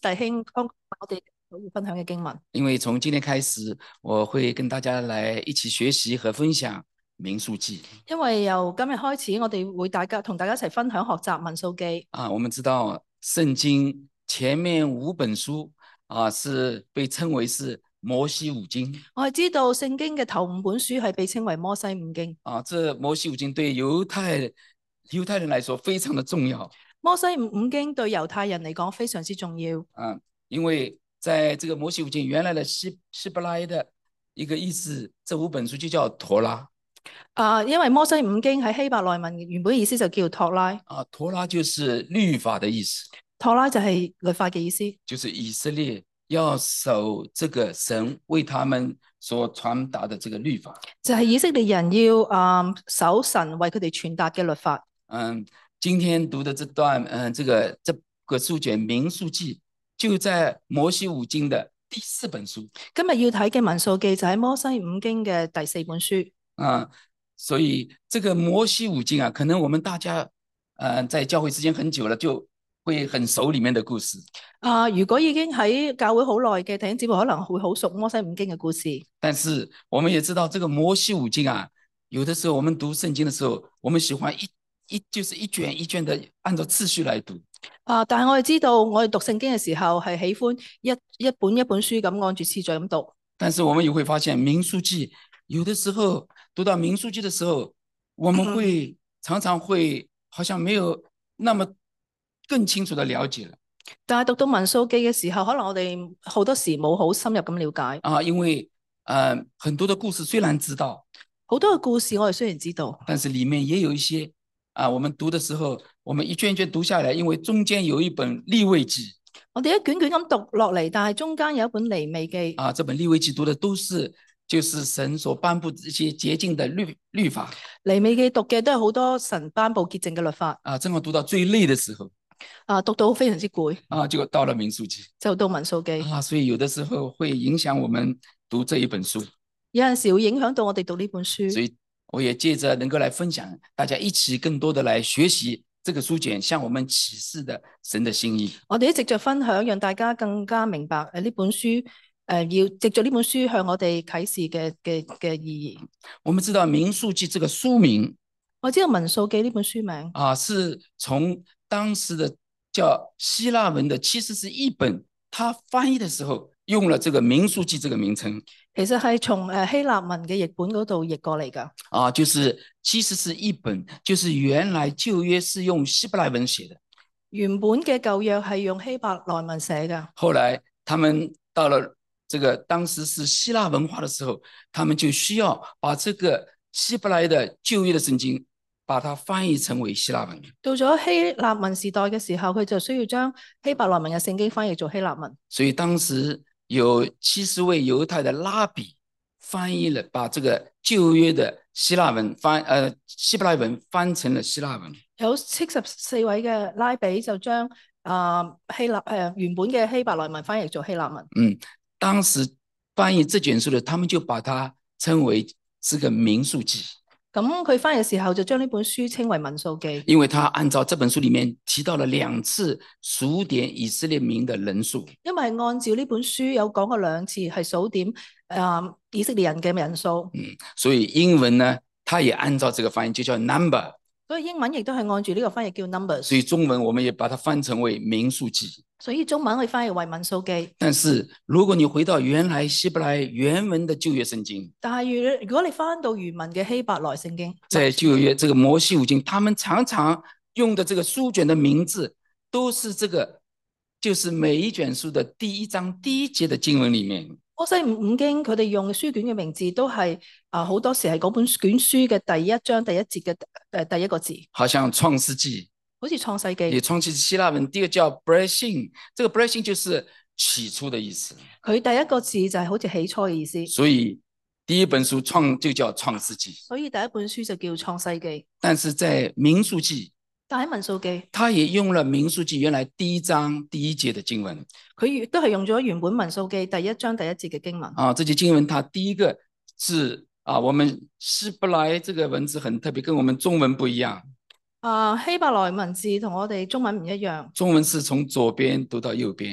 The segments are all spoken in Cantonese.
弟兄幫我哋可以分享嘅經文。 因为从今天开始，我会跟大家来一起学习和分享民数记因為由今日開始，我哋會同大家一齊分享學習民數記。 我们知道圣经前面5本书是被称为是摩西五经我係知道聖經嘅頭5本書係被稱為摩西五經。 这摩西五经对犹太人来说非常的重要摩西五經對猶太人嚟講非常之重要。 因为在这个摩西五经原来的希伯来的一个意思，这5本书就叫陀拉因為摩西五經喺希伯來文原本意思就叫托拉陀拉就是律法的意思， 托拉就係律法嘅意思， 就是以色列要守这个神为他们所传达的这个律法。 就係以色列人要守神為佢哋傳達嘅律法。 今天讀的這段這個書卷民數記就在摩西五經的第4本書。 今日要睇嘅民數記就喺摩西五經嘅第4本書。 所以這個摩西五經可能我們大家在教會時間很久了，就會很熟裡面的故事。 如果已經喺教會好耐嘅弟兄姊妹可能會好熟摩西五經嘅故事。 但是我們也知道這個摩西五經有的時候我們讀聖經的時候，我們喜歡就是一卷一卷的按照次序來讀。 但係我哋知道，我哋讀聖經嘅時候係喜歡一本一本書咁按住次序咁讀。 但是我們也會發現民數記有的時候讀到民數記的時候，我們會常常會好像沒有那麼更清楚的了解了。 但係讀到民數記嘅時候，可能我哋好多時冇好深入咁了解。 因為很多的故事雖然知道， 好多嘅故事我哋雖然知道， 但是裡面也有一些我們讀的時候，我們一卷一卷讀下來，因為中間有一本利未記， 我哋一卷卷咁讀落嚟，但係中間有一本利未記。 這本利未記讀的都是就是神所頒布這些潔淨的律法。 利未記讀嘅都係好多神頒布潔淨嘅律法。 正好讀到最累的時候， 讀到非常之攰， 就到了民數記， 就到民數記。 所以有的時候會影響我們讀這一本書。 有陣時會影響到我哋讀呢本書。 所以我也借着能夠來分享，大家一起更多的來學習這個書卷向我們啟示的神的心意。 我哋一直着分享，讓大家更加明白呢本書要藉着呢本書向我哋啟示嘅意義。 我們知道民數記這個書名， 我知道民數記呢本書名是從當時的叫希臘文的，其實是譯本，他翻譯的時候用了這個民數記這個名稱。 其實係從希臘文嘅譯本嗰度譯過嚟㗎。 就是其實是譯本，就是原來舊約是用希伯來文寫的。 原本嘅舊約係用希伯來文寫㗎。 後來他們到了這個當時是希臘文化的時候，他們就需要把這個希伯來的舊約的聖經把它翻譯成為希臘文。 到咗希臘文時代嘅時候，佢就需要將希伯來文嘅聖經翻譯做希臘文。 所以當時有70位猶太的拉比翻譯了，把這個舊約的希伯來文翻成了希臘文。 有74位嘅拉比就將原本嘅希伯來文翻譯做希臘文。 當時翻譯這卷書的，他們就把它稱為這個民數記。 咁佢翻譯嘅時候就將呢本書稱為民數記， 因為他按照這本書裡面提到了2次數點以色列民的人數。 因為按照呢本書有講過2次係數點以色列人嘅人數。 所以英文呢，他也按照這個翻譯就叫 number。 所以英文亦都係按住呢個翻譯叫 numbers。 所以中文我們也把它翻成為民數記。 所以中文可以翻譯為民數記。 但是如果你回到原來希伯來原文的舊約聖經， 但係如果你翻到原文嘅希伯來聖經， 在舊約這個摩西五經，他們常常用的這個書卷的名字都是這個，就是每一卷書的第1章第1節的經文裡面。 摩西五經佢哋用嘅書卷嘅名字都係好多時係嗰本卷書嘅第1章第1節嘅第一個字。 好像創世紀， 好似創世紀。 也創世紀希臘文第2個叫 Bereshit， 這個 Bereshit 就是起初的意思。 佢第一個字就係好似起初嘅意思。 所以第一本書就叫創世紀。 所以第一本書就叫創世紀。 但是在民數記， 但喺民數記， 他也用了民數記原來第1章第1節的經文。 佢亦都係用咗原本民數記第1章第1節嘅經文。 這些經文，它第一個是我們希伯來這個文字很特別，跟我們中文不一樣。 希伯來文字同我哋中文唔一樣。 中文是從左邊讀到右邊，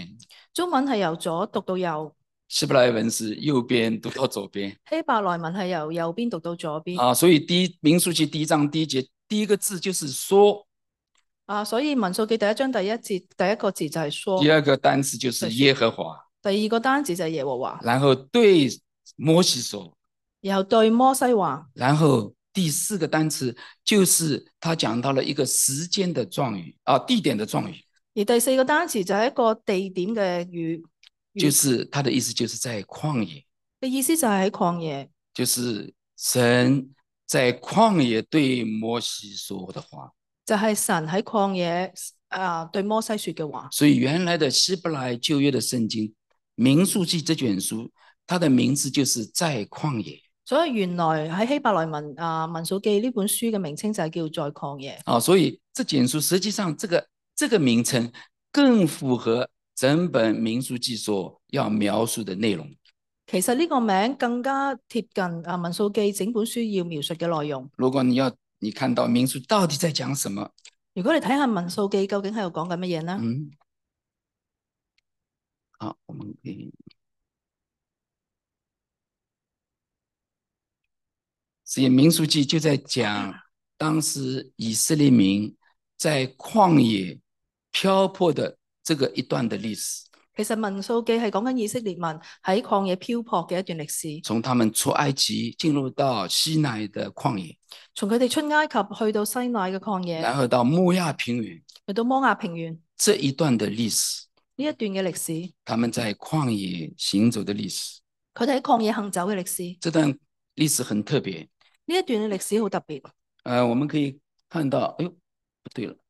中文係由左讀到右， 希伯來文是右邊讀到左邊希伯來文係由右邊讀到左邊。 啊，所以民數記第1章第1節第一個字就是說。 所以民數記第1章第1節第一個字就係說。 第二個單詞就是耶和華。 第二個單詞就係耶和華。 然後對摩西說。 然後對摩西話。 然後第4個單詞就是他講到了一個時間的狀語啊，地點的狀語。 而第4個單詞就係一個地點嘅語， 就是他的意思就是在曠野。 嘅意思就係喺曠野。 就是神在曠野對摩西說的話。 就係神喺曠野對摩西說嘅話。 所以原來的希伯來舊約的聖經民數記這卷書，它的名字就是在曠野。 所以原來喺希伯來文民數記呢本書嘅名稱就係叫在曠野。 所以這卷書實際上這個名稱更符合整本民數記所要描述的內容。 其實呢個名更加貼近民數記整本書要描述嘅內容。 如果你看到民數到底在講什麼？ 如果你睇下民數記究竟喺度講緊乜嘢呢？ 好，我們可以。所以民數記就在講當時以色列民在曠野漂泊的這個一段的歷史。 其實民數記係講緊以色列民喺曠野漂泊嘅一段歷史。 從他們出埃及進入到西乃的曠野， 從佢哋出埃及去到西乃嘅曠野， 然後到摩亞平原， 去到摩亞平原， 這一段的歷史， 呢一段嘅歷史， 他們在曠野行走的歷史， 佢哋喺曠野行走嘅歷史， 這段歷史很特別。 呢一段嘅歷史好特別。 我們可以看到，哎呦，不對了，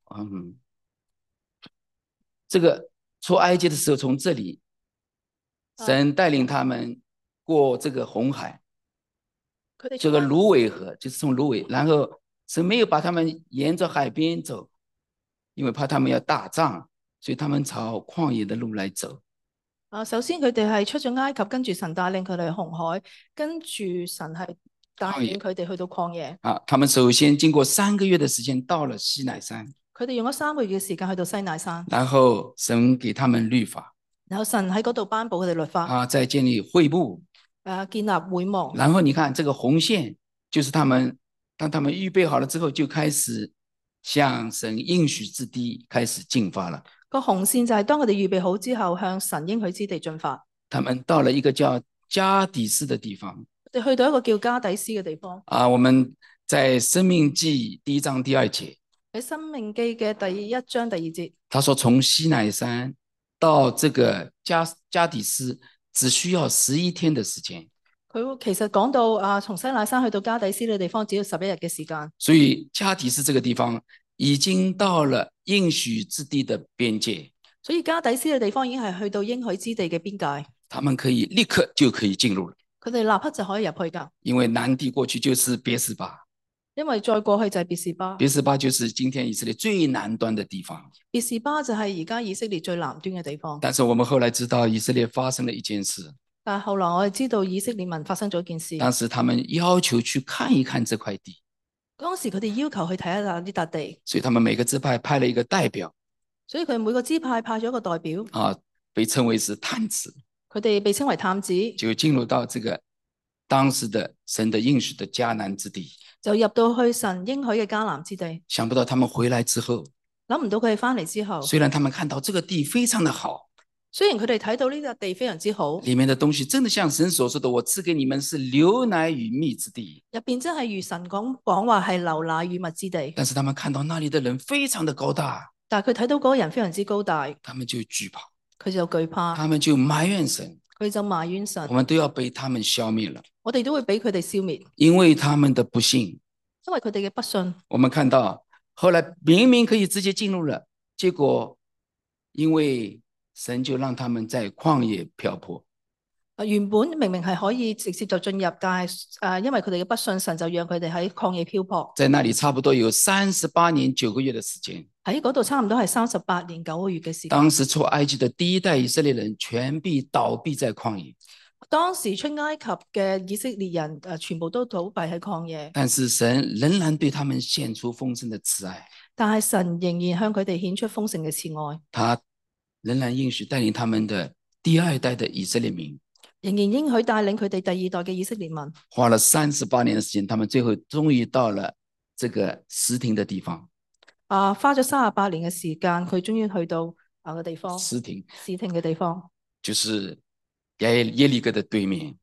這個出埃及的時候，從這裡，神帶領他們過這個紅海，這個蘆葦河，就是從蘆葦，然後神沒有把他們沿着海邊走，因為怕他們要打仗，所以他們朝曠野的路來走。 首先佢哋係出咗埃及，跟住神帶領佢哋紅海，跟住神係帶領佢哋去到曠野。 他們首先經過3個月的時間到了西乃山。 佢哋用咗3個月嘅時間去到西乃山， 然後神給他們律法， 然後神喺嗰度頒布佢哋律法， 再建立會幕， 建立會幕。 然後你看這個紅線，就是他們當他們預備好了之後，就開始向神應許之地開始進發了。 個紅線就係當佢哋預備好之後，向神應許之地進發。 他們到了一個叫加底斯的地方， 佢哋去到一個叫加底斯嘅地方。 我們在申命記第1章第2節。 喺《申命記》嘅第1章第2節， 他說從西乃山到這個加底斯只需要11天的時間。 佢其實講到從西乃山去到加底斯嘅地方只要11日嘅時間。 所以加底斯這個地方已經到了應許之地的邊界。 所以加底斯嘅地方已經係去到應許之地嘅邊界。 他們可以立刻就可以進入了。 佢哋立刻就可以入去噶。 因為南地過去就是別是巴。 因為再過去就係別是巴， 別是巴就是今天以色列最南端的地方。 別是巴就係而家以色列最南端嘅地方。 但是我們後來知道以色列發生了一件事。 但係後來我哋知道以色列民發生咗一件事。 當時他們要求去看一看這塊地。 當時佢哋要求去睇一下呢笪地。 所以他們每個支派派了一個代表。 所以佢每個支派派咗一個代表。 被稱為是探子。 佢哋被稱為探子。 就進入到這個當時的神的應許的迦南之地。 就入到去神應許嘅迦南之地。 想不到他們回來之後， 諗唔到佢哋翻嚟之後， 雖然他們看到這個地非常的好， 雖然佢哋睇到呢笪地非常之好， 裏面的東西真的像神所說的，我賜給你們是流奶與蜜之地， 入邊真係如神講話係流奶與蜜之地。 但是他們看到那裏的人非常的高大， 但係佢睇到嗰個人非常之高大， 他們就懼怕， 佢就懼怕， 他們就埋怨神， 佢就埋怨神， 我們都要被他們消滅了， 我哋都會俾佢哋消滅， 因為他們的不信。 因為佢哋嘅不信。 我們看到後來明明可以直接進入了，結果因為神就讓他們在曠野漂泊。 原本明明係可以直接就進入，但係因為佢哋嘅不信，神就讓佢哋喺曠野漂泊。 在那裡差不多有38年9個月的時間。 喺嗰度差唔多係38年9個月嘅時間。 當時出埃及的第一代以色列人全部倒閉在曠野。 當時出埃及嘅以色列人全部都倒閉喺曠野， 但是神仍然對他們顯出豐盛的慈愛。 但係神仍然向佢哋顯出豐盛嘅慈愛。 他仍然應許帶領他們的第二代的以色列民， 仍然應許帶領佢哋第二代嘅以色列民。 花了38年的時間，他們最後終於到了這個什亭的地方。 花咗38年嘅時間，佢終於去到個地方。 什亭嘅地方， 就是耶利哥的對面。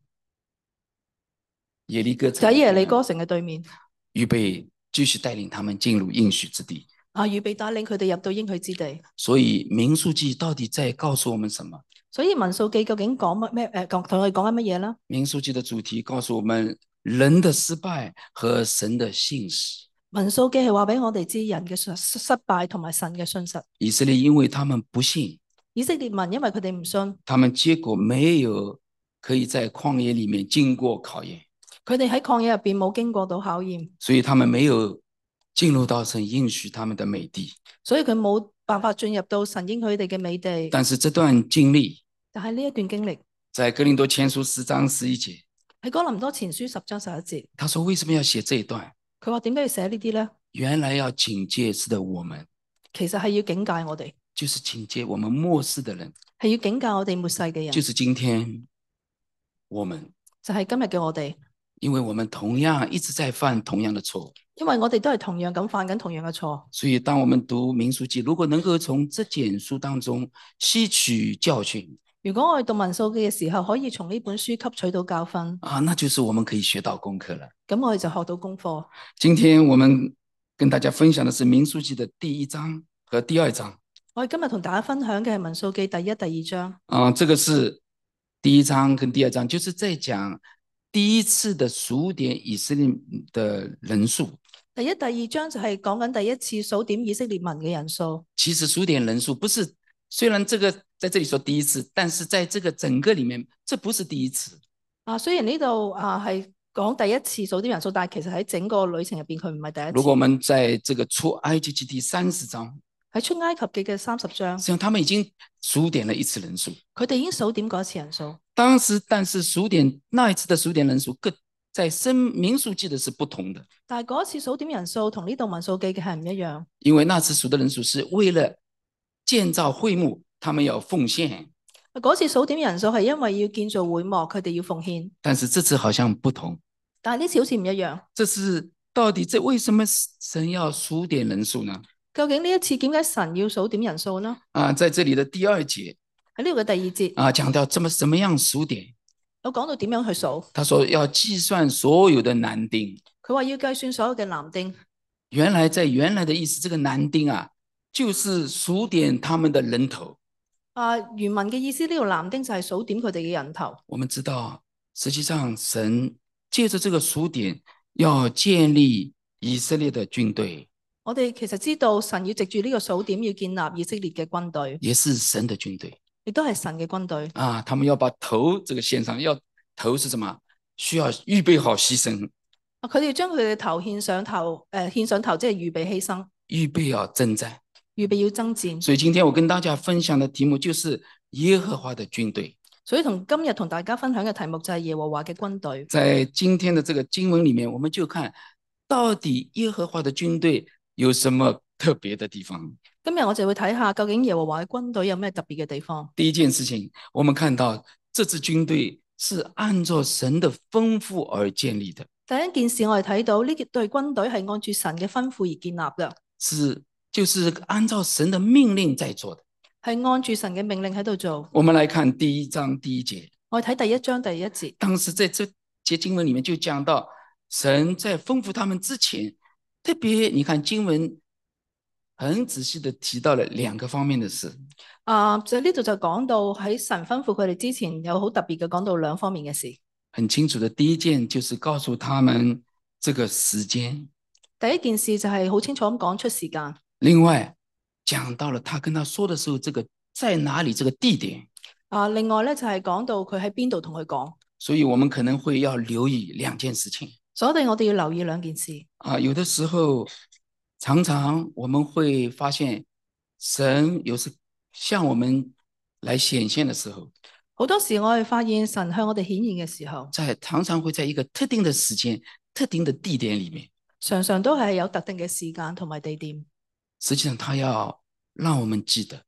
耶利哥就喺耶利哥城嘅對面， 預備繼續帶領他們進入應許之地。 預備帶領佢哋入到應許之地。 所以民數記到底在告訴我們什麼？ 所以民數記究竟講乜咩？同我哋講緊乜嘢呢？ 民數記的主題告訴我們人的失敗和神的信實。 民數記係話俾我哋知人嘅失敗同埋神嘅信實。 以色列因為他們不信， 以色列民因為佢哋唔信， 他們結果沒有可以在曠野裏面經過考驗。 佢哋喺曠野入邊冇經過到考驗， 所以他們沒有進入到神應許他們的美地。 所以佢冇辦法進入到神應許佢哋嘅美地。 但是這段經歷， 但係呢一段經歷， 在哥林多前書10章11節， 喺哥林多前書10章11節， 他說為什麼要寫這一段？ 佢話點解要寫呢啲呢？ 原來要警戒是的我們， 其實係要警戒我哋， 就是警戒我們末世的人， 係要警戒我哋末世嘅人， 就是今天我們， 就係今日嘅我哋。 因為我們同樣一直在犯同樣的錯， 因為我哋都係同樣咁犯緊同樣嘅錯， 所以當我們讀民數記，如果能夠從這卷書當中吸取教訓， 如果我哋讀民數記嘅時候可以從呢本書吸取到教訓， 那就是我們可以學到功課了。 咁我哋就學到功課。 今天我們跟大家分享的是民數記的第1章和第2章。 我哋今日同大家分享嘅係民數記第1、第2章。 這個是第1章跟第2章，就是在講第一次的數點以色列的人數。 第1、第2章就係講緊第一次數點以色列民嘅人數。 其實數點人數不是，雖然這個在這裡說第一次，但是在這個整個裡面，這不是第一次。 雖然呢度係講第一次數點人數，但係其實喺整個旅程入邊佢唔係第一次。 如果我們在這個出埃及記第30章， 喺出埃及記嘅30章， 實際上他們已經數點了一次人數。 佢哋已經數點過一次人數。 當時，但是數點那一次的數點人數，在民數記的是不同的。 但係嗰次數點人數同呢度民數記嘅係唔一樣。 因為那次數的人數是為了建造會幕，他們要奉獻。 嗰次數點人數係因為要建造會幕，佢哋要奉獻。 但是這次好像不同。 但係呢次好似唔一樣。 這是到底為什麼神要數點人數呢？ 究竟呢一次點解神要數點人數呢？ 在這裡的第2節， 喺呢度嘅第2節講到怎麼樣數點， 有講到點樣去數。 他說要計算所有的男丁。 佢話要計算所有嘅男丁。 原來在原來的意思，這個男丁就是數點他們的人頭。 原文嘅意思，呢度男丁就係數點佢哋嘅人頭。 我們知道，實際上神借着這個數點要建立以色列的軍隊。 我哋其實知道神要藉住呢個數點要建立以色列嘅軍隊， 也是神的軍隊， 亦都係神嘅軍隊。 他們要把頭這個獻上，要頭是什麼？需要預備好犧牲。 佢哋要將佢哋嘅頭獻上頭，獻上頭即係預備犧牲， 預備要征戰， 預備要征戰。 所以今天我跟大家分享的題目就是耶和華的軍隊。 所以今日同大家分享嘅題目就係耶和華嘅軍隊。 在今天的這個經文裡面，我們就看到底耶和華的軍隊有什麼特別的地方。 今日我就會睇下究竟耶和華嘅軍隊有咩特別嘅地方。 第一件事情，我們看到這支軍隊是按照神的吩咐而建立的。 第一件事我哋睇到呢隊軍隊係按住神嘅吩咐而建立嘅， 就是按照神的命令在做的， 係按住神嘅命令喺度做。 我們來看第1章第1節， 我哋睇第1章第1節。 當時在這節經文裡面就講到神在吩咐他們之前，特別你看經文很仔細的提到了2個方面的事。 就呢度就講到喺神吩咐佢哋之前有好特別嘅講到2方面嘅事。 很清楚的，第一件就是告訴他們這個時間。 第一件事就係好清楚咁講出時間。 另外講到了他跟他說的時候，這個在哪裡這個地點。 另外咧就係講到佢喺邊度同佢講。 所以我們可能會要留意2件事情。 所以我哋要留意2件事。 有的時候常常我們會發現神有時向我們來顯現的時候， 好多時我哋發現神向我哋顯現嘅時候， 常常會在一個特定的時間、特定的地點裡面， 常常都係有特定嘅時間同埋地點。 實際上他要讓我們記得，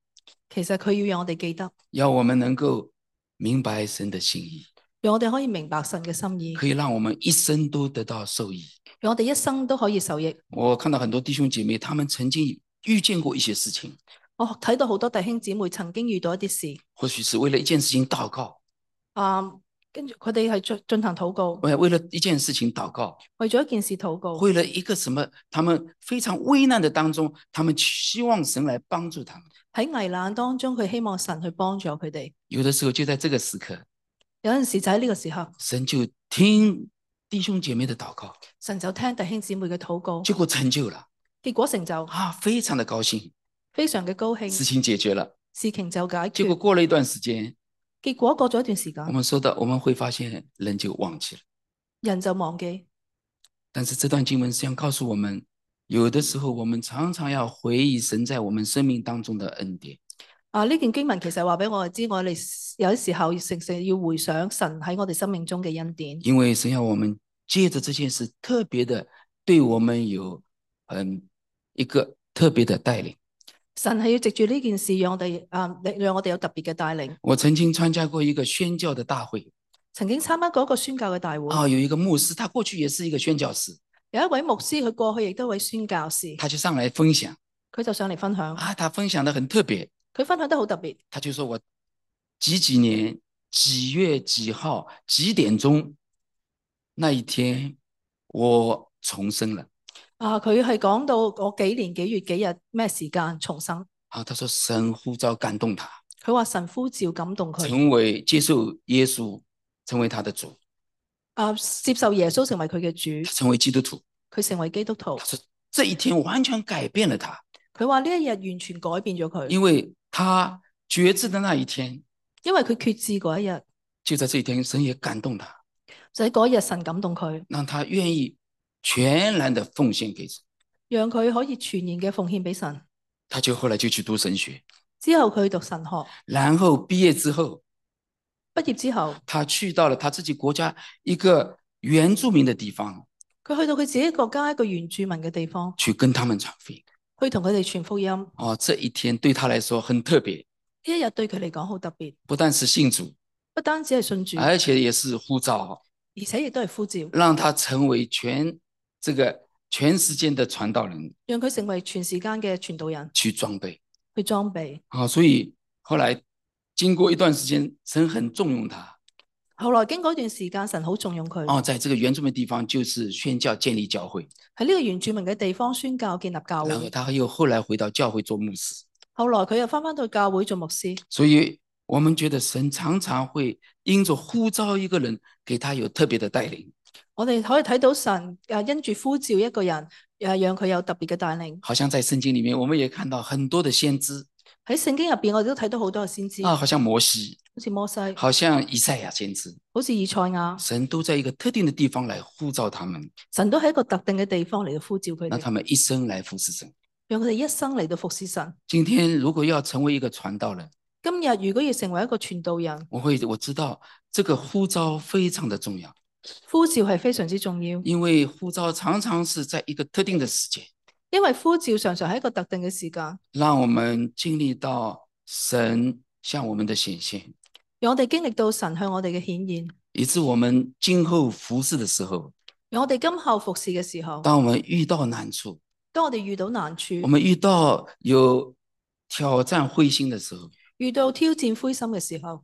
其實佢要讓我哋記得， 要我們能夠明白神的心意， 讓我哋可以明白神嘅心意， 可以讓我們一生都得到受益。 讓我哋一生都可以受益。 我看到很多弟兄姐妹，他們曾經遇見過一些事情， 我睇到好多弟兄姊妹曾經遇到一啲事， 或許是為了一件事情禱告， 跟住佢哋係進行禱告， 為了一件事情禱告， 為咗一件事禱告， 為了一個什麼，他們非常危難的當中，他們希望神來幫助他們。 喺危難當中，佢希望神去幫助佢哋。 有的時候就在這個時刻， 有陣時就喺呢個時刻， 神就聽弟兄姐妹的禱告， 神就聽弟兄姊妹嘅禱告， 結果成就了， 結果成就非常的高興， 非常嘅高興， 事情解決了， 事情就解決。 結果過了一段時間， 結果過咗一段時間， 我們會發現人就忘記了， 人就忘記。 但是這段經文是想告訴我們，有的時候我們常常要回憶神在我們生命當中的恩典。 呢件經文其實話俾我哋知，我哋有啲時候成日要回想神喺我哋生命中嘅恩典。 因為神要我們借着這件事特別的對我們有一個特別的帶領。 神係要藉住呢件事讓我哋有特別嘅帶領。 我曾經參加過一個宣教的大會， 曾經參加過一個宣教嘅大會。 有一個牧師，他過去也是一個宣教士。 有一位牧師，佢過去亦都係一位宣教士。 他就上來分享， 佢就上嚟分享。 他分享得很特別。 佢分享得好特別。 他就說我幾年幾月幾號幾點鐘那一天我重生了。 佢係講到我幾年幾月幾日咩時間重生。 他說神呼召感動他。 佢話神呼召感動佢， 成為接受耶穌成為他的主。 接受耶穌成為佢嘅主， 成為基督徒。 佢成為基督徒。 他說這一天完全改變了他。 佢話呢一日完全改變咗佢， 因為他決志的那一天， 因為佢決志嗰一日， 就在這一天神也感動他， 就喺嗰一日神感動佢， 讓他願意全然的奉獻給神， 讓佢可以全然嘅奉獻俾神。 他就後來就去讀神學， 之後佢讀神學， 然後畢業之後，他去到了他自己國家一個原住民的地方， 佢去到佢自己國家一個原住民嘅地方， 去跟他們傳福音， 去同佢哋傳福音。 這一天對他來說很特別， 呢一日對佢嚟講好特別， 不但是信主， 不單止係信主， 而且也是呼召， 而且亦都係呼召， 讓他成為全時間的傳道人， 讓佢成為全時間嘅傳道人， 去裝備。所以後來經過一段時間，神很重用他。 後來經過一段時間，神好重用佢。 在這個原住民地方，就是宣教建立教會。 喺呢個原住民嘅地方宣教建立教會。 然後他又後來回到教會做牧師。 後來佢又翻到教會做牧師。 所以我們覺得神常常會因着呼召一個人，給他有特別的帶領。 我哋可以睇到神因住呼召一個人，讓佢有特別嘅帶領。 好像在聖經裡面，我們也看到很多的先知。 喺聖經入邊，我哋都睇到好多嘅先知。 好像摩西， 好似摩西， 好像以賽亞先知， 好似以賽亞。 神都在一個特定的地方來呼召他們。 神都喺一個特定嘅地方嚟到呼召佢哋。 讓他們一生來服侍神。 讓佢哋一生嚟到服侍神。 今天如果要成為一個傳道人， 今日如果要成為一個傳道人， 我知道這個呼召非常的重要。 呼召係非常之重要， 因為呼召常常是在一個特定的時間， 因為呼召常常喺一個特定嘅時間， 讓我們經歷到神向我們的顯現， 讓我哋經歷到神向我哋嘅顯現， 以致我們今後服侍的時候， 讓我哋今後服侍嘅時候， 當我們遇到難處， 當我哋遇到難處， 我們遇到有挑戰灰心的時候， 遇到挑戰灰心嘅時候。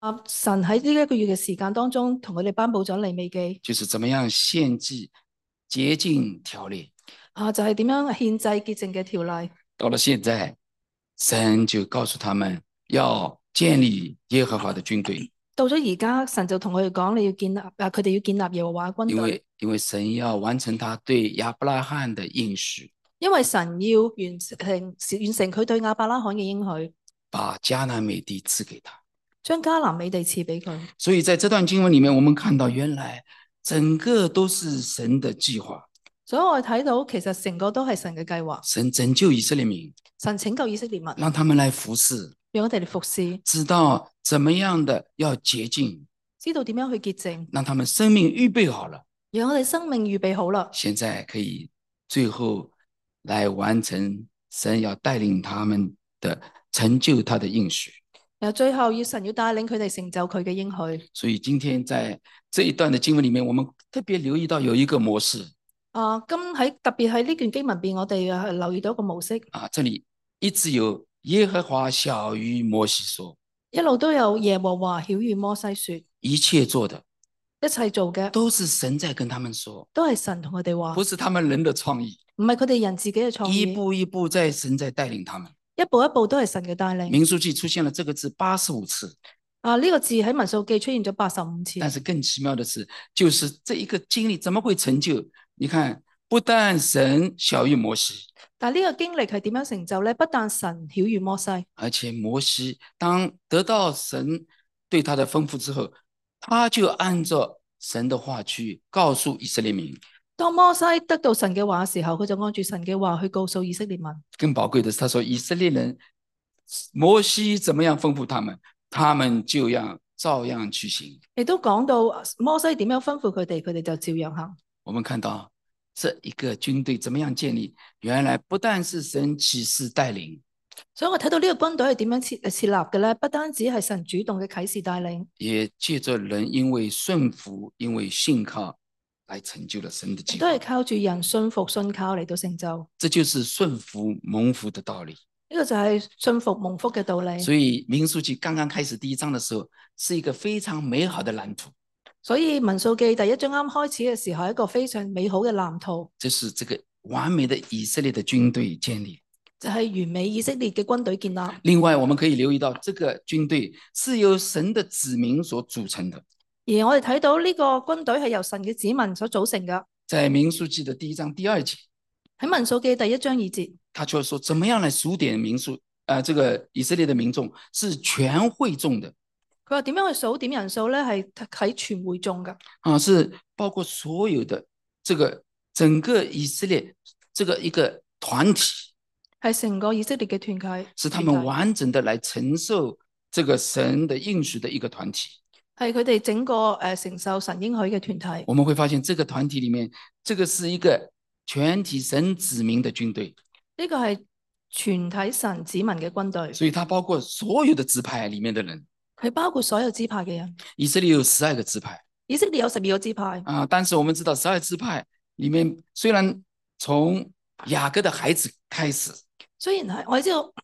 神喺呢一個月嘅時間當中，同佢哋頒布咗利未記， 就是怎麼樣獻祭、潔淨條例。 就係點樣獻祭潔淨嘅條例。 到了現在，神就告訴他們要建立耶和華的軍隊。 到咗而家，神就同佢哋講，你要建立佢哋要建立耶和華軍隊。 因為神要完成他對亞伯拉罕的應許。 因為神要完成佢對亞伯拉罕嘅應許， 把迦南美地賜給他， 將迦南美地賜俾佢。 所以在這段經文裡面，我們看到原來整個都是神的計劃。 所以我哋睇到其實成個都係神嘅計劃。 神拯救以色列民， 神拯救以色列民， 讓他們來服侍， 讓我哋嚟服侍， 知道怎麼樣的要潔淨， 知道點樣去潔淨， 讓他們生命預備好了， 讓我哋生命預備好了， 現在可以最後來完成神要帶領他們的成就他的應許。 然後最後神要帶領佢哋成就佢嘅應許。 所以今天在這一段的經文裡面，我們特別留意到有一個模式。 特別喺呢段經文邊，我哋留意到一個模式。 這裡一直有耶和華曉諭摩西說， 一路都有耶和華曉諭摩西說， 一切做的， 一切做嘅都是神在跟他們說， 都係神同佢哋話， 不是他們人的創意， 唔係佢哋人自己嘅創意， 一步一步在神在帶領他們， 一步一步都係神嘅帶領。民數記出現了這個字85次。 呢個字喺民數記出現咗85次。 但是更奇妙的是，就是這一個經歷怎麼會成就？你看，不但神曉諭摩西， 但係呢個經歷係點樣成就呢？不但神曉諭摩西，而且摩西當得到神對他的吩咐之後，他就按照神的話去告訴以色列民。 當摩西得到神嘅話嘅時候，佢就按住神嘅話去告訴以色列民。 更寶貴的是，他說以色列人，摩西怎麼樣吩咐他們，他們就照樣去行。 亦都講到摩西點樣吩咐佢哋，佢哋就照樣行。 我們看到這一個軍隊怎麼樣建立，原來不但是神啟示帶領， 所以我睇到呢個軍隊係點樣設立嘅呢？不單止係神主動嘅啟示帶領， 也借着人因為順服、因為信靠來成就了神的計劃， 都係靠住人信服、信靠嚟到成就。 這就是順服蒙福的道理。 呢個就係信服蒙福嘅道理。 所以民數記剛剛開始第一章的時候，是一個非常美好的藍圖。 所以民數記第一章啱開始嘅時候，係一個非常美好嘅藍圖。 就是這個完美的以色列的軍隊建立， 就係完美以色列嘅軍隊建立。 另外，我們可以留意到，這個軍隊是由神的子民所組成的。 而我哋睇到呢個軍隊係由神嘅子民所組成嘅。在民數記的第一章第2節， 喺民數記第一章2節， 他就說，怎麼樣來數點這個以色列的民眾是全會眾的。 佢話點樣去數點人數咧？係喺全會眾嘅。 是包括所有的這個整個以色列這個一個團體， 係成個以色列嘅團體， 是他們完整的來承受這個神的應許的一個團體。 係佢哋整個承受神應許嘅團體。 我們會發現這個團體裡面，這個是一個全體神子民的軍隊。 呢個係全體神子民嘅軍隊， 所以它包括所有的支派裡面的人。 係包括所有支派嘅人。 以色列有12個支派。 以色列有12個支派。 但是我們知道12支派裡面，雖然從雅各的孩子開始， 雖然係我知道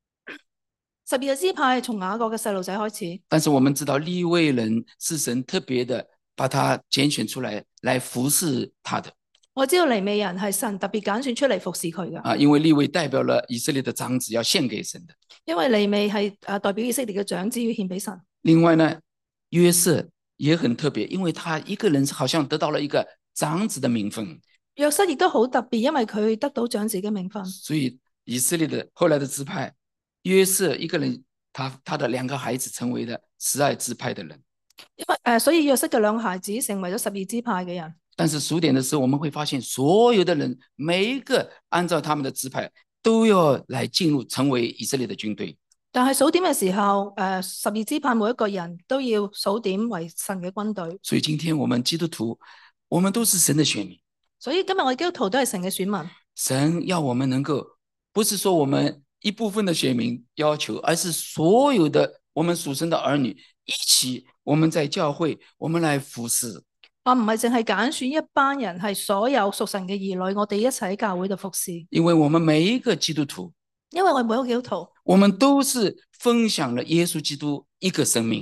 12個支派從雅各嘅細路仔開始， 但是我們知道利未人是神特別的把他揀選出來服侍他的。 我知道利未人係神特別揀選出嚟服侍佢嘅。 因為利未代表了以色列的長子要獻給神的。 因為利未係代表以色列嘅長子要獻俾神。 另外呢，約瑟也很特別，因為他一個人好像得到了一個長子的名分。 約瑟亦都好特別，因為佢得到長子嘅名分。 所以以色列的後來的支派，約瑟一個人，他的2個孩子成為了12支派的人。 因為所以約瑟嘅2個孩子成為咗12支派嘅人。 但是數點的時候，我們會發現所有的人，每一個按照他們的支派，都要來進入成為以色列的軍隊。 但係數點嘅時候，12支派每一個人都要數點為神嘅軍隊。 所以今天我們基督徒，我們都是神的選民。 所以今日我哋基督徒都係神嘅選民。 神要我們能夠，不是說我們一部分的選民要求，而是所有的我們屬神的兒女一起，我們在教會，我們來服侍。 我唔係淨係揀選一班人，係所有屬神嘅兒女，我哋一齊喺教會度服侍。 因為我們每一個基督徒， 因為我哋每一個基督徒， 我們都是分享了耶穌基督一個生命。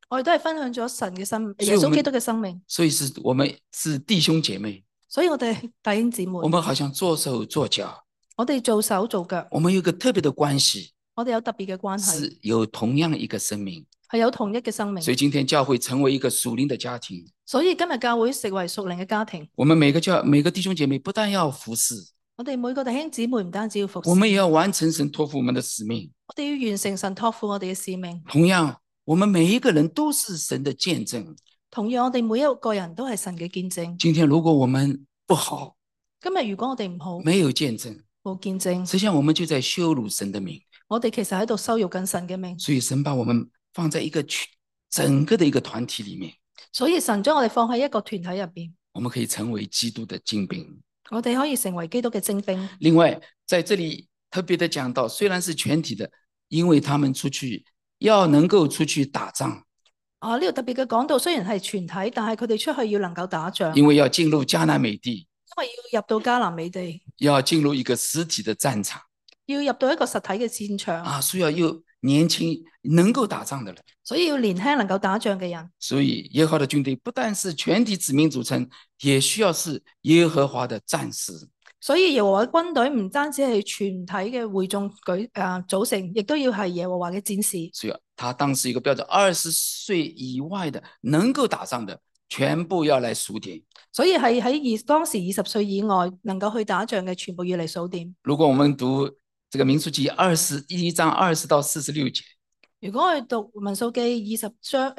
我哋都係分享咗神嘅生耶穌基督嘅生命， 所以我們是弟兄姐妹， 所以我哋係弟兄姊妹， 我們好像做手做腳， 我哋做手做腳， 我們有個特別的關係， 我哋有特別嘅關係， 是有同樣一個生命， 係有同一嘅生命。 所以今天教會成為一個屬靈的家庭， 所以今日教會成為屬靈嘅家庭。 我們每個弟兄姐妹不但要服侍， 我哋每個弟兄姊妹唔單止要服侍， 我們也要完成神託付我們的使命。 我哋要完成神託付我哋嘅使命。 同樣，我們每一個人都是神的見證。 同樣，我哋每一個人都係神嘅見證。 今天如果我們不好， 今日如果我哋唔好， 沒有見證， 冇見證， 實際上我們就在羞辱神的名。 我哋其實喺度羞辱緊神嘅名。 所以神把我們放在一個整個的一個團體裏面。 所以神將我哋放喺一個團體入邊， 我們可以成為基督的精兵。 我哋可以成為基督嘅精兵。 另外，在這裏特別的講到，雖然是全體的，因為他們出去要能夠出去打仗。 呢度特別嘅講到，雖然係全體，但係佢哋出去要能夠打仗， 因為要進入迦南美地， 因為要入到迦南美地， 要進入一個實體的戰場， 要入到一個實體嘅戰場需要有年輕能夠打仗的人， 所以要年輕能夠打仗嘅人。 所以耶和華的軍隊不但是全體子民組成，也需要是耶和華的戰士。 所以耶和華軍隊唔單止係全體嘅會眾組成，亦都要係耶和華嘅戰士。 所以他當時一個標準，20歲以外的能夠打仗的，全部要來數點。 所以係喺當時20歲以外能夠去打仗嘅，全部要嚟數點。 如果我們讀這個民數記21章20到46節， 如果我哋讀民數記1章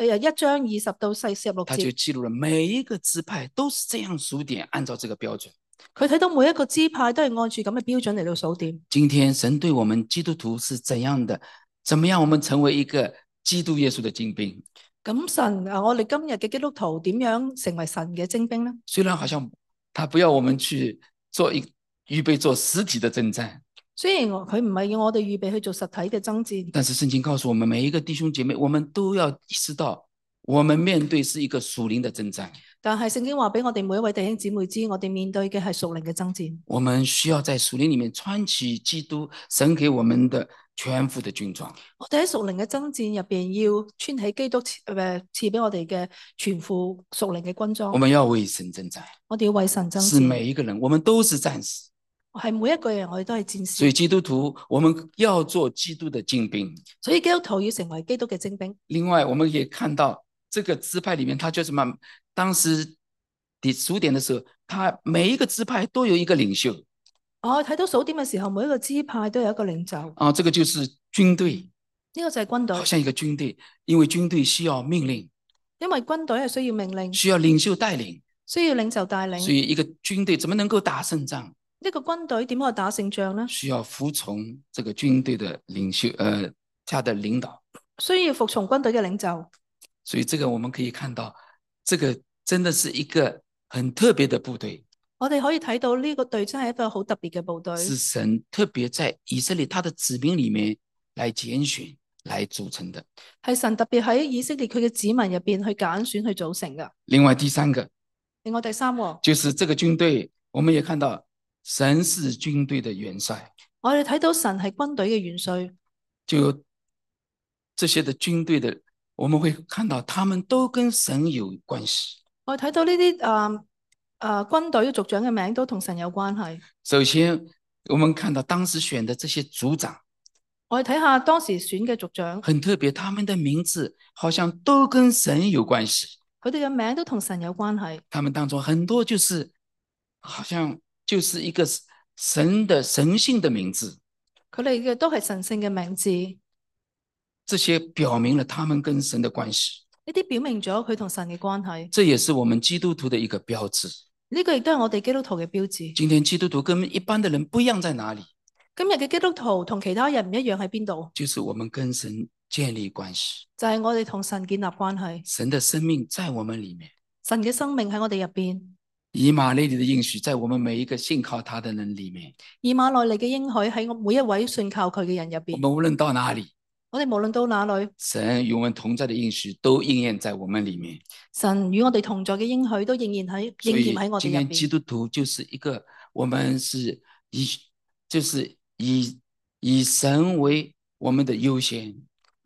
20到46節， 他就記錄了每一個支派都是這樣數點，按照這個標準。 佢睇到每一個支派都係按住咁嘅標準嚟到數點。 今天神對我們基督徒是怎樣的？怎麼樣我們成為一個基督耶穌的精兵？ 咁神我哋今日嘅基督徒點樣成為神嘅精兵呢？ 雖然好像他不要我們去預備做實體的征戰， 雖然佢唔係要我哋預備去做實體嘅爭戰， 但是聖經告訴我們每一個弟兄姐妹，我們都要意識到，我們面對是一個屬靈的征戰。 但係聖經話俾我哋每一位弟兄姊妹知，我哋面對嘅係屬靈嘅爭戰。我們需要在屬靈裏面穿起基督神給我們的全副的軍裝。 我哋喺屬靈嘅爭戰入邊要穿起基督賜俾我哋嘅全副屬靈嘅軍裝。 我們要為神征戰， 我哋要為神爭戰。 是每一個人，我們都是戰士。 係每一個人，我哋都係戰士。 所以基督徒，我們要做基督的精兵。 所以基督徒要成為基督嘅精兵。 另外，我們也看到這個支派裏面，他就是當時數點的時候，他每一個支派都有一個領袖。 睇到數點嘅時候，每一個支派都有一個領袖。 這個就是軍隊。 呢個就係軍隊。 好像一個軍隊，因為軍隊需要命令。 因為軍隊係需要命令， 需要領袖帶領。 需要領袖帶領。 所以一個軍隊怎麼能夠打勝仗？ 一個軍隊點可以打勝仗呢？ 需要服從這個軍隊的領袖，他的領導。 需要服從軍隊嘅領袖。 所以這個我們可以看到，這個真的是一個很特別的部隊。 我哋可以睇到呢個隊真係一個好特別嘅部隊。 是神特別在以色列他的子民裏面來揀選、來組成的。 係神特別喺以色列佢嘅子民入邊去揀選去組成嘅。 另外第三個，就是這個軍隊，我們也看到。神是軍隊的元帥， 我哋睇到神係軍隊嘅元帥， 就這些的軍隊的，我們會看到他們都跟神有關係。 我哋睇到呢啲軍隊族長嘅名都同神有關係。 首先，我們看到當時選的這些族長， 我哋睇下當時選嘅族長， 很特別，他們的名字好像都跟神有關係。 佢哋嘅名都同神有關係。 他們當中很多就是好像。就是一個神的神性的名字， 佢哋嘅都係神聖嘅名字， 這些表明了他們跟神的關係。 呢啲表明咗佢同神嘅關係， 這也是我們基督徒的一個標誌。 呢個亦都係我哋基督徒嘅標誌。 今天基督徒跟一般的人不一樣在哪裡？ 今日嘅基督徒同其他人唔一樣喺邊度？ 就是我們跟神建立關係， 就係我哋同神建立關係。 神的生命在我們裡面， 神嘅生命喺我哋入邊。 以馬內利的應許在我們每一個信靠他的人裏面， 以馬內利嘅應許喺我每一位信靠佢嘅人入邊。 我們無論到哪裡， 我哋無論到哪裡， 神與我們同在的應許都應驗在我們裡面。 神與我哋同在嘅應許都應驗喺我哋入邊。 今天基督徒就是一個，我們是以神為我們的優先。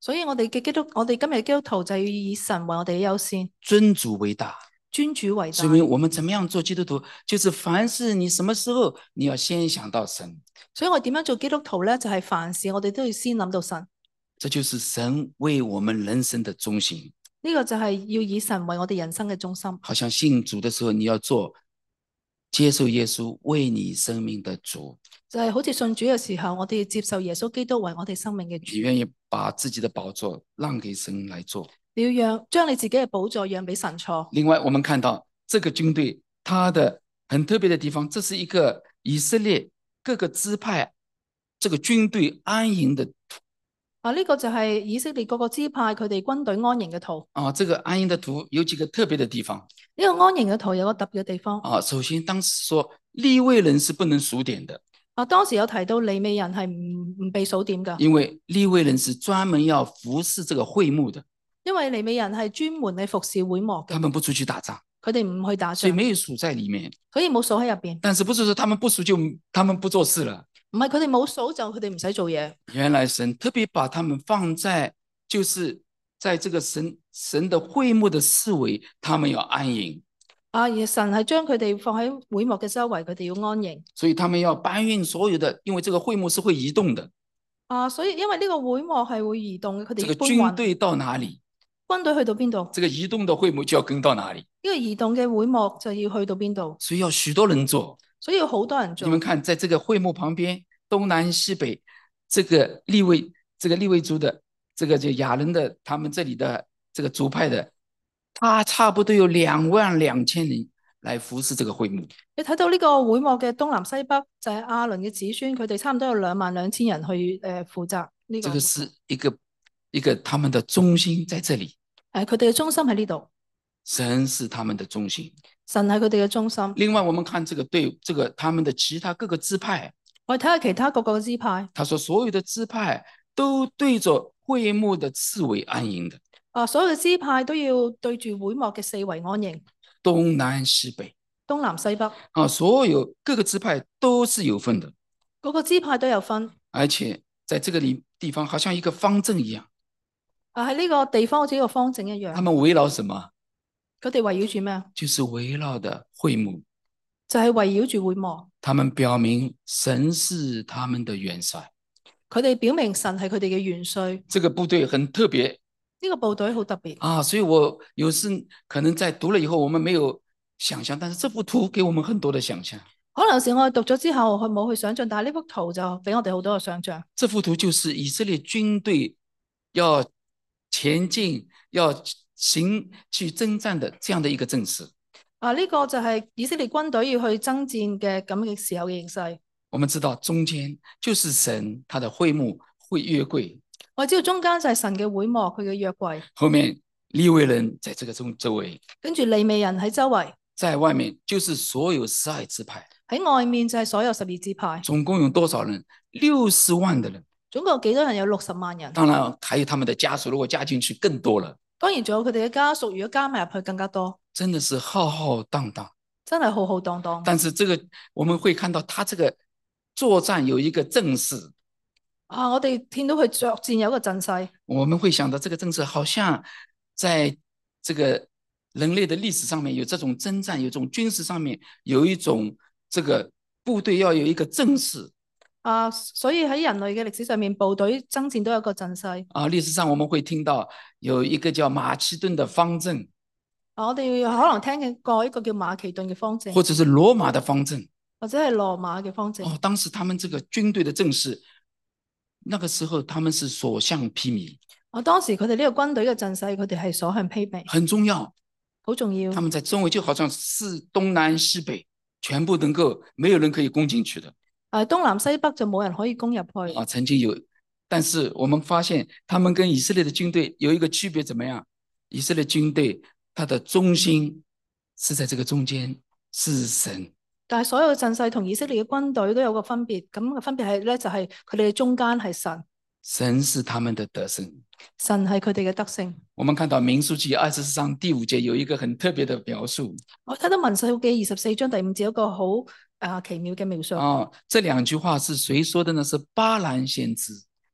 所以我哋今日嘅基督徒就要以神為我哋嘅優先， 尊主為大。 尊主為大。 所以我們怎麼樣做基督徒，就是凡事你什麼時候你要先想到神。 所以我點樣做基督徒呢？就係凡事我哋都要先諗到神。 這就是神為我們人生的中心。 呢個就係要以神為我哋人生嘅中心。 好像信主的時候，你要做接受耶穌為你生命的主。 就係好似信主嘅時候，我哋要接受耶穌基督為我哋生命嘅主。 你願意把自己的寶座讓給神來做？ 你要將你自己嘅寶座讓俾神坐。 另外，我們看到這個軍隊，它的很特別的地方，這是一個以色列各個支派這個軍隊安營的圖。 呢個就係以色列各個支派佢哋軍隊安營嘅圖。 這個安營的圖有幾個特別的地方。 呢個安營嘅圖有個特別嘅地方。 首先當時說利未人是不能數點的。 當時有提到利未人係唔被數點㗎。 因為利未人是專門要服侍這個會幕的。 因為利未人係專門嚟服侍會幕嘅。 他們不出去打仗。 佢哋唔去打仗。 所以沒有數在裏面。 所以冇數喺入邊。 但是不是說他們不數就他們不做事了？ 唔係佢哋冇數就佢哋唔使做嘢。 原來神特別把他們放在就是在這個神的會幕的四圍，他們要安營。 而神係將佢哋放喺會幕嘅周圍，佢哋要安營。 所以他們要搬運所有的，因為這個會幕是會移動的。 所以因為呢個會幕係會移動嘅，佢哋這個軍隊到哪裡？ 軍隊去到邊度？ 這個移動的會幕就要跟到哪裡？ 呢個移動嘅會幕就要去到邊度？ 所以要許多人做。 所以有好多人做。 你們看，在這個會幕旁邊，東南西北，這個利未族的，這個就亞倫的，他們這裡的這個族派的，他差不多有22000人來服侍這個會幕。 你睇到呢個會幕嘅東南西北，就係亞倫嘅子孫，佢哋差唔多有22000人去負責呢個。 這個是一個他們的中心在這裡。 佢哋嘅中心喺呢度。 神是他們的中心。 神係佢哋嘅中心。 另外，我們看這個他們的其他各個支派。 我哋睇下其他各個支派。 他說所有的支派都對着會幕的四圍安營的。 所有嘅支派都要對住會幕嘅四圍安營。 東南西北。 東南西北。 所有各個支派都是有分的。 各個支派都有分。 而且在這個地方好像一個方陣一樣。 喺呢個地方好似一個方陣一樣。 他們圍繞什麼？ 佢哋圍繞住咩？ 就是圍繞的會幕。 就係圍繞住會幕。 他們表明神是他們的元帥。 佢哋表明神係佢哋嘅元帥。 這個部隊很特別。 呢個部隊好特別。 所以我有時可能在讀了以後，我們沒有想象，但是這幅圖給我們很多的想象。 可能有時我哋讀咗之後，佢冇去想象，但係呢幅圖就俾我哋好多嘅想象。 這幅圖就是以色列軍隊要前進，要去征戰的這樣的一個陣勢。 呢個就係以色列軍隊要去征戰嘅咁嘅時候嘅形勢。我們知道中間就是神他的會幕會約櫃。 我知道中間就係神嘅會幕，佢嘅約櫃。 後面利未人在這個周圍， 跟住利未人喺周圍。 在外面就是所有12支派。 喺外面就係所有12支派。 總共有多少人？60萬的人。 總共有幾多人？有60萬人。 當然還有他們的家屬，如果加進去更多了。 當然仲有佢哋嘅家屬，如果加埋入去更加多。 真的是浩浩蕩蕩。 真係浩浩蕩蕩。 但是這個我們會看到，他這個作戰有一個陣勢。 我哋見到佢作戰有一個陣勢。 我們會想到這個陣勢好像在這個人類的歷史上面有這種征戰，有這種軍事上面有一種這個部隊要有一個陣勢。 所以喺人類嘅歷史上面，部隊征戰都有一個陣勢。 歷史上我們會聽到有一個叫馬其頓的方陣。 我哋可能聽見過一個叫馬其頓嘅方陣， 或者是羅馬的方陣， 或者係羅馬嘅方陣。 當時他們這個軍隊的陣勢，那個時候他們是所向披靡。 當時佢哋呢個軍隊嘅陣勢，佢哋係所向披靡， 很重要， 好重要。 他們在周圍就好像是東南西北，全部能夠沒有人可以攻進去的。 東南西北就冇人可以攻入去。 曾經有，但是我們發現他們跟以色列的軍隊有一個區別，怎麼樣？以色列軍隊它的中心是在這個中間，是神。 但係所有嘅陣勢同以色列嘅軍隊都有個分別，咁嘅分別係咧，就係佢哋嘅中間係神。 神是他們的得勝， 神係佢哋嘅得勝。 我們看到民數記24章第5節有一個很特別的描述。 我睇到民數記24章第5節有一個好奇妙嘅描述。 這兩句話是誰說的呢？是巴蘭先知。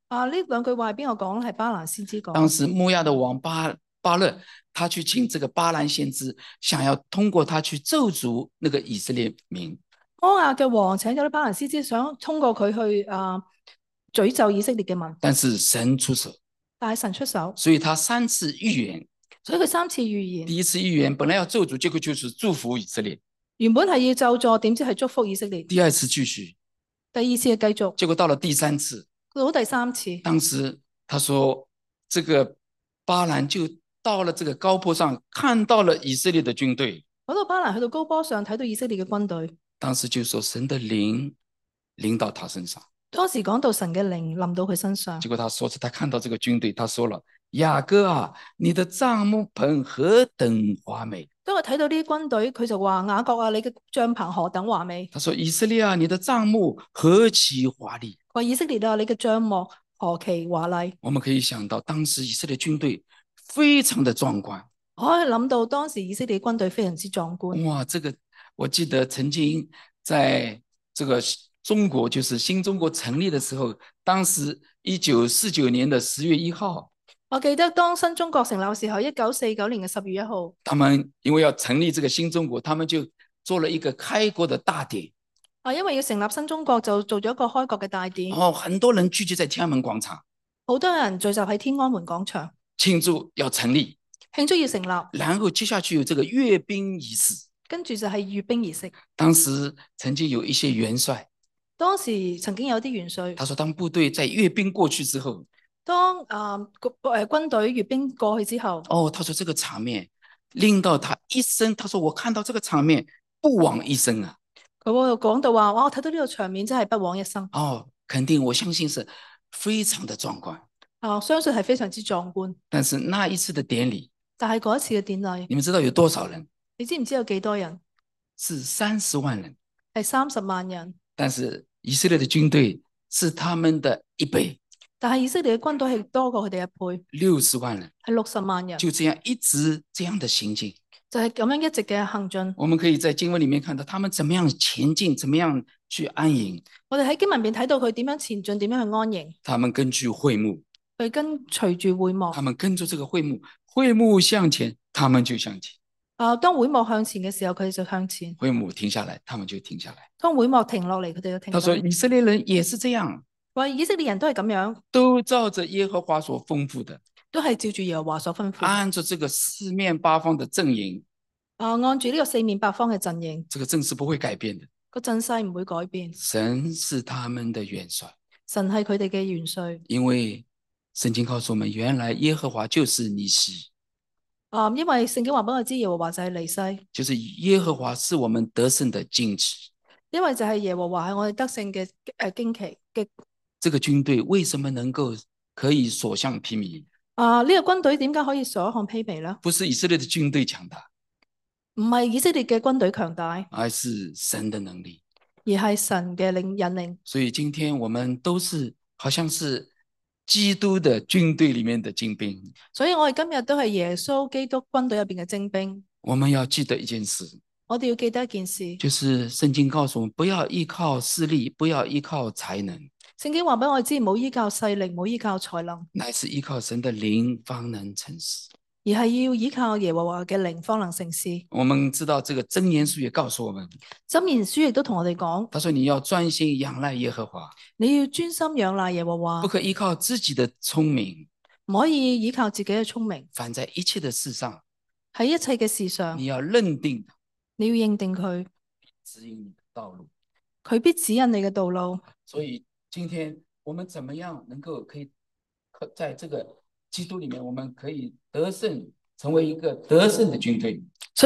呢兩句話係邊個講？係巴蘭先知講。 當時摩押的王巴勒，他去請這個巴蘭先知，想要通過他去咒詛那個以色列民。 摩押嘅王請咗啲巴蘭先知，想通過佢去詛咒以色列嘅民。 但是神出手， 但係神出手， 所以他3次預言。 所以佢3次預言。 第一次預言本來要咒詛，結果就是祝福以色列。 原本係要咒詛，點知係祝福以色列。 第二次繼續， 第二次係繼續， 結果到了第3次， 到第3次， 當時他說，這個巴蘭就到了這個高坡上，看到了以色列的軍隊。 嗰度巴蘭去到高坡上睇到以色列嘅軍隊， 當時就說神的靈臨到他身上。 當時講到神嘅靈臨到佢身上， 結果他說他看到這個軍隊，他說了，雅各啊，你的帳幕棚何等華美。 當佢睇到呢啲軍隊，佢就話，雅各啊，你嘅帳棚何等華美。 他說，以色列啊，你的帳幕何其華麗。 話以色列啊，你嘅帳幕何其華麗。 我們可以想到當時以色列軍隊非常的壯觀。 我可以諗到當時以色列軍隊非常之壯觀。 哇，這個我記得曾經在這個中國，就是新中國成立的時候，當時1949年的10月1號， 我記得當新中國成立嘅時候，1949年嘅10月1號， 他們因為要成立這個新中國，他們就做了一個開國的大典。 因為要成立新中國，就做咗一個開國嘅大典。 很多人聚集在天安門廣場， 好多人聚集喺天安門廣場慶祝要成立， 慶祝要成立。 然後接下去有這個閱兵儀式， 跟住就係閱兵儀式。 當時曾經有一些元帥， 當時曾經有啲元帥， 他說當部隊在閱兵過去之後， 當軍隊閱兵過去之後， 他說這個場面令到他一生，他說我看到這個場面不枉一生啊。 佢又講到話，我睇到呢個場面真係不枉一生。 肯定我相信是非常的壯觀。 相信係非常之壯觀。 但是那一次的典禮， 但係嗰一次嘅典禮， 你們知道有多少人？ 你知唔知有幾多人？ 是30萬人， 係30萬人。 但是以色列的軍隊是他們的1倍。 但係以色列嘅軍隊係多過佢哋1倍 ，60萬人， 係60萬人。 就這樣一直這樣的行進， 就係咁樣一直嘅行進。 我們可以在經文裡面看到他們怎麼樣前進，怎麼樣去安營。 我哋喺經文入邊睇到佢點樣前進，點樣去安營。 他們根據會幕， 佢跟隨住會幕。 他們跟住這個會幕，會幕向前，他們就向前。 當會幕向前嘅時候，佢哋就向前。 會幕停下來，他們就停下來。 當會幕停落嚟，佢哋就停。 他說以色列人也是這樣。 話以色列人都係咁樣， 都照着耶和華所吩咐的， 都係照住耶和華所吩咐， 按着這個四面八方的陣營。 按住呢個四面八方嘅陣營， 這個陣勢不會改變的， 個陣勢唔會改變。 神是他們的元帥， 神係佢哋嘅元帥。 因為聖經告訴我們，原來耶和華就是尼西。 因為聖經話俾我知，耶和華就係尼西， 就是耶和華是我們得勝的旌旗。 因為就係耶和華係我哋得勝嘅旌旗嘅。 這個軍隊為什麼能夠可以所向披靡？ 呢個軍隊點解可以所向披靡呢？ 不是以色列的軍隊強大， 唔係以色列嘅軍隊強大， 而是神的能力， 而係神嘅引領。 所以今天我們都是好像是基督的軍隊裡面的精兵。 所以我哋今日都係耶穌基督軍隊入邊嘅精兵。 我們要記得一件事， 我哋要記得一件事， 就是聖經告訴我們，不要依靠勢力，不要依靠才能。 聖經話俾我知，唔好依靠勢力，唔好依靠才能， 乃是依靠神的靈方能成事， 而係要依靠耶和華嘅靈方能成事。 我們知道這個箴言書也告訴我們， 箴言書亦都同我哋講， 他說你要專心仰賴耶和華， 你要專心仰賴耶和華， 不可依靠自己的聰明， 唔可以依靠自己嘅聰明。 反在一切的事上， 喺一切嘅事上， 你要認定， 你要認定佢， 指引你的道路， 佢必指引你嘅道路。 所以今天我們怎麼樣能夠可以在這個基督裡面，我們可以得勝，成為一個得勝的軍隊。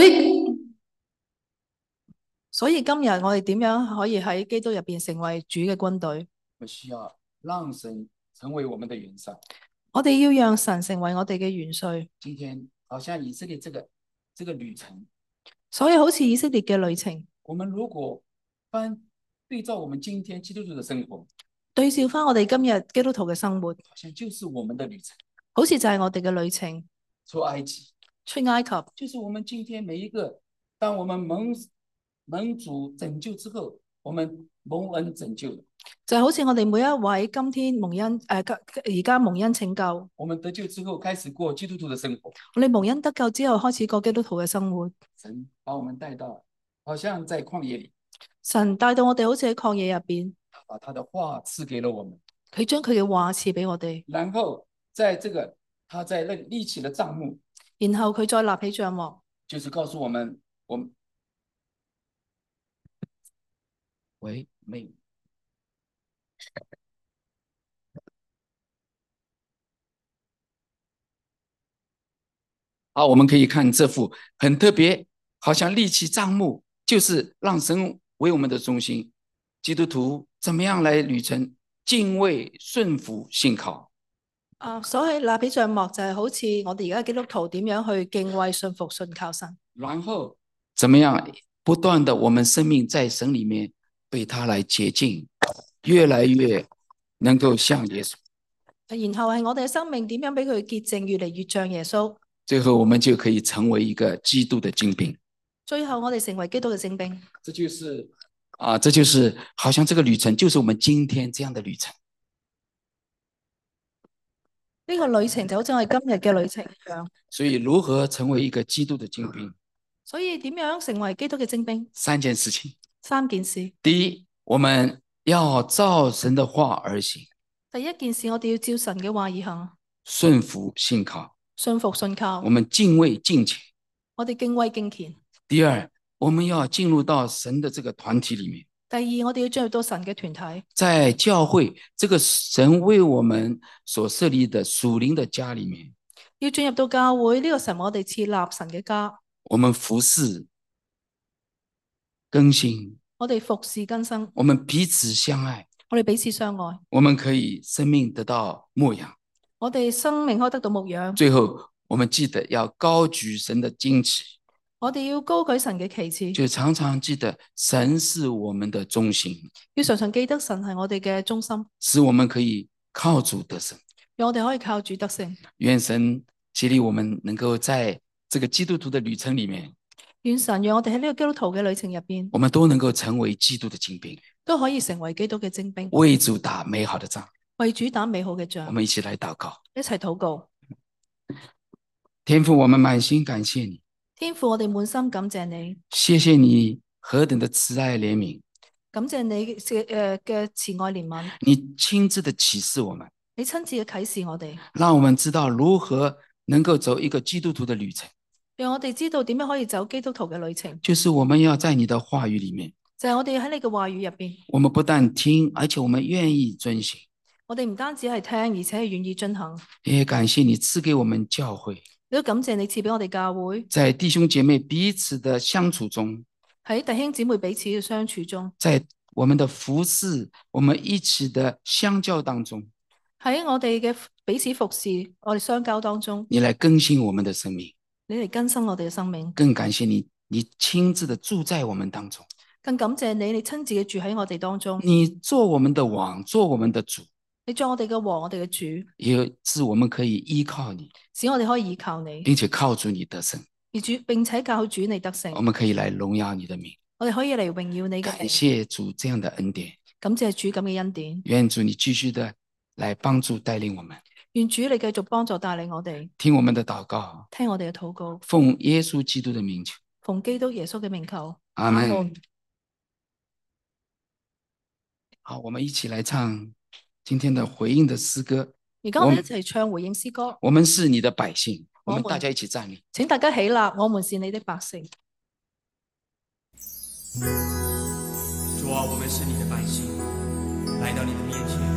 所以今日我哋點樣可以喺基督入邊成為主嘅軍隊？ 我們需要讓神成為我們的元帥。 我哋要讓神成為我哋嘅元帥。 今天好像以色列這個旅程， 所以好似以色列嘅旅程， 我們如果對照我們今天基督徒的生活， 對照翻我哋今日基督徒嘅生活， 好像就是我們的旅程， 好似就係我哋嘅旅程。 出埃及， 出埃及， 就是我們今天每一個，當我們蒙主拯救之後，我們蒙恩拯救的， 就好似我哋每一位今天蒙恩而家蒙恩拯救， 我们得救之后開始過基督徒的生活。 我哋蒙恩得救之後開始過基督徒嘅生活。 神把我們帶到，好像在曠野裡， 神帶到我哋好似喺曠野入邊， 把他的話賜給了我們， 佢將佢嘅話賜俾我哋， 然後在這個他在立起了帳幕， 然後佢再立起帳幕， 就是告訴我們，好，我們可以看這幅很特別，好像立起帳幕，就是讓神為我們的中心。基督徒怎麼樣來旅程？敬畏、順服、信靠。 所以立起帳幕就係好似我哋而家基督徒點樣去敬畏、順服、信靠神。然後怎麼樣不斷的，我們生命在神裡面被他來潔淨，越來越能夠像耶穌。 然後係我哋嘅生命點樣俾佢潔淨，越嚟越像耶穌。 最後我們就可以成為一個基督的精兵。 最後我哋成為基督嘅精兵。 這就是好像這個旅程就是我們今天這樣的旅程。 呢個旅程就好似我哋今日嘅旅程一樣。 所以如何成為一個基督的精兵？ 所以點樣成為基督嘅精兵 ？3件事情。 3件事。 第一，我們要照神的話而行。 第一件事，我哋要照神嘅話而行。 順服信靠。 順服信靠。 我們敬畏敬虔。 我哋敬畏敬虔。 第二，我們要進入到神的這個團體裡面。 第二，我哋要進入到神嘅團體。 在教會這個神為我們所設立的屬靈的家裡面， 要進入到教會呢個神，我哋設立神嘅家。 我們服侍更新。 我哋服侍更新。 我們彼此相愛。 我哋彼此相愛。 我們可以生命得到牧養。 我哋生命可以得到牧養。 最後，我們記得要高舉神的旌旗。 我哋要高舉神嘅旗幟。 就常常記得神是我們的中心。 要常常記得神係我哋嘅中心。 使我們可以靠主得勝。 讓我哋可以靠主得勝。 願神激勵我們能夠在這個基督徒的旅程裡面。 願神讓我哋喺呢個基督徒嘅旅程入邊， 我們都能夠成為基督的精兵。 都可以成為基督嘅精兵。 為主打美好的仗。 為主打美好嘅仗。 我們一起來禱告。 一齊禱告。 天父，我們滿心感謝你。 天父，我哋滿心感謝你。 謝謝你何等的慈愛憐憫。 感謝你嘅慈愛憐憫。 你親自的啟示我們。 你親自嘅啟示我哋， 讓我們知道如何能夠走一個基督徒的旅程。 讓我哋知道點樣可以走基督徒嘅旅程。 就是我們要在你的話語裡面。 就係我哋喺你嘅話語入邊。 我們不但聽，而且我們願意遵行。 我哋唔單止係聽，而且係願意遵行。 也感謝你賜給我們教會。 亦都感謝你賜俾我哋教會。 在弟兄姐妹彼此的相處中， 喺弟兄姊妹彼此嘅相處中， 在我們的服侍，我們一起的相交當中， 喺我哋嘅彼此服侍，我哋相交當中， 你來更新我們的生命。 你嚟更新我哋嘅生命。 更感謝你，你親自的住在我們當中。 更感謝你，你親自嘅住喺我哋當中。 你做我們的王，做我們的主。 你做我哋嘅王，我哋嘅主， 也是我們可以依靠你， 使我哋可以依靠你， 並且靠主你得勝。 並且靠主你得勝。 我們可以來榮耀你的名。 我哋可以嚟榮耀你嘅名。 感謝主這樣的恩典。 感謝主咁嘅恩典。 願主你繼續的來幫助帶領我們。 願主你繼續幫助帶領我哋。 聽我們的禱告。 聽我哋嘅禱告。 奉耶穌基督的名求。 奉基督耶穌嘅名求。 阿們。好，我們一起來唱今天的回應的詩歌。 而家我哋一齊唱回應詩歌。 我們是你的百姓，我們大家一起站立。 請大家起立，我們是你的百姓。 主啊，我們是你的百姓，來到你的面前。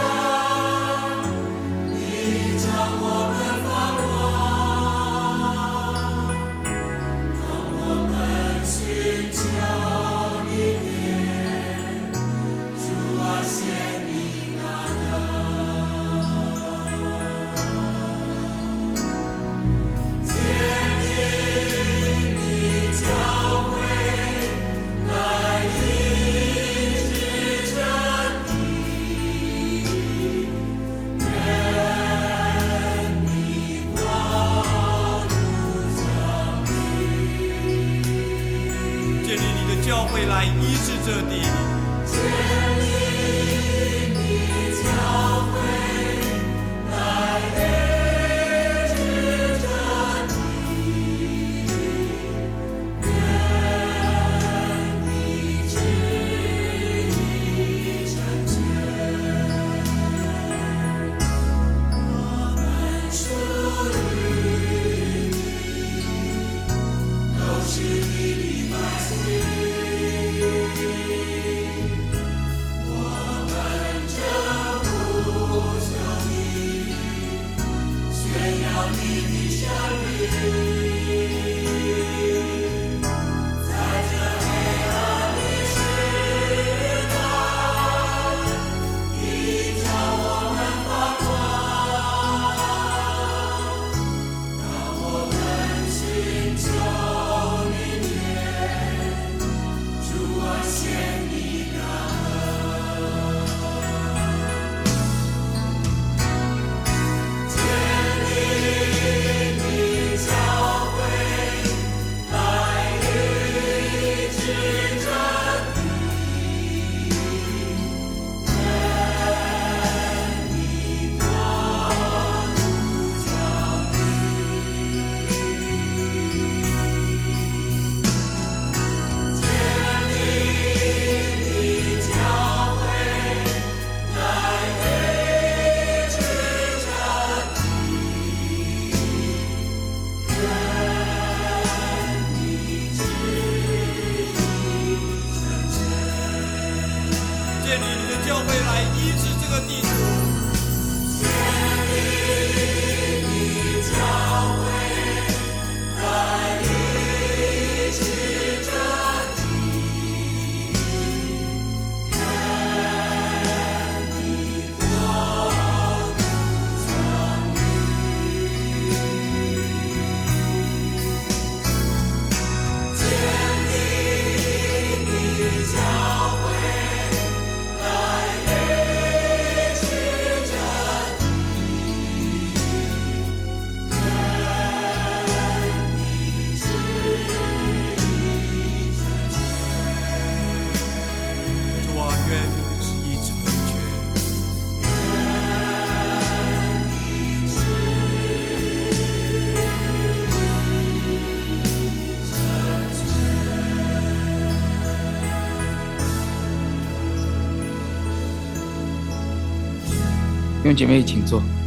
你将我们放光。 教会来医治这地。 建立你教会来医治这地，愿你旨意成就。我们属于你，都是你的百姓。 建立你的教会来医治这个地图。 建立你教会来医治这地，愿你国度降临。建立你教会。 弟兄姐妹，请坐。